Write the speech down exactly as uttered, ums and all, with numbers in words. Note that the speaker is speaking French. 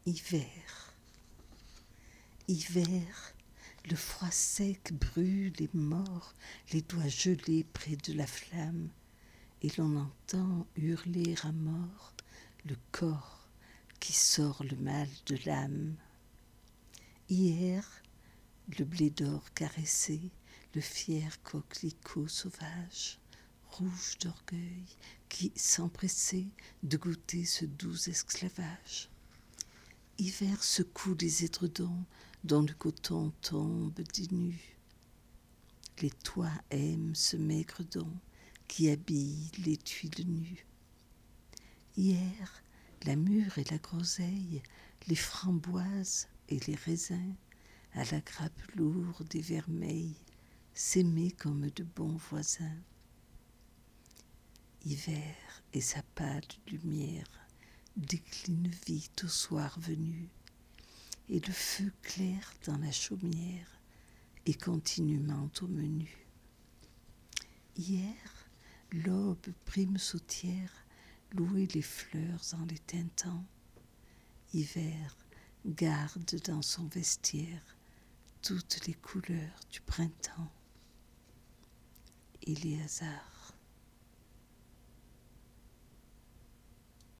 Hiver. Hiver, le froid sec brûle et mord les doigts gelés près de la flamme, et l'on entend hurler à mort le corps qui sort le mal de l'âme. Hier, le blé d'or caressé, le fier coquelicot sauvage, rouge d'orgueil, qui s'empressait de goûter ce doux esclavage. Hiver secoue les édredons dont le coton tombe des nus. Les toits aiment ce maigre don qui habille les tuiles nues. Hier, la mûre et la groseille, les framboises et les raisins, à la grappe lourde et vermeille, s'aimaient comme de bons voisins. Hiver et sa pâle lumière décline vite au soir venu, et le feu clair dans la chaumière est continuellement au menu. Hier, l'aube prime sautière louait les fleurs en les teintant. Hiver garde dans son vestiaire toutes les couleurs du printemps. Éléazar.